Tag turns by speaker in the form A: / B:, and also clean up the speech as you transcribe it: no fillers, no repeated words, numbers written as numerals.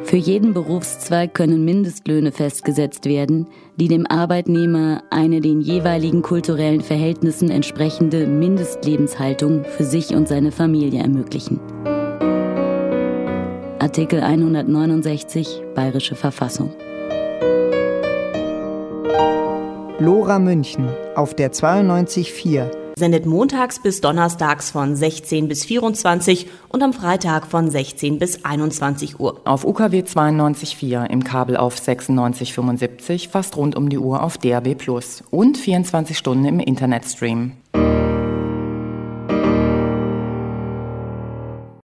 A: Für jeden Berufszweig können Mindestlöhne festgesetzt werden, die dem Arbeitnehmer eine den jeweiligen kulturellen Verhältnissen entsprechende Mindestlebenshaltung für sich und seine Familie ermöglichen. Artikel 169 Bayerische Verfassung.
B: Lora München auf der 92.4.
C: Sendet montags bis donnerstags von 16 bis 24 und am Freitag von 16 bis 21 Uhr.
D: Auf UKW 92.4 im Kabel auf 96,75, fast rund um die Uhr auf DAB+ und 24 Stunden im Internetstream.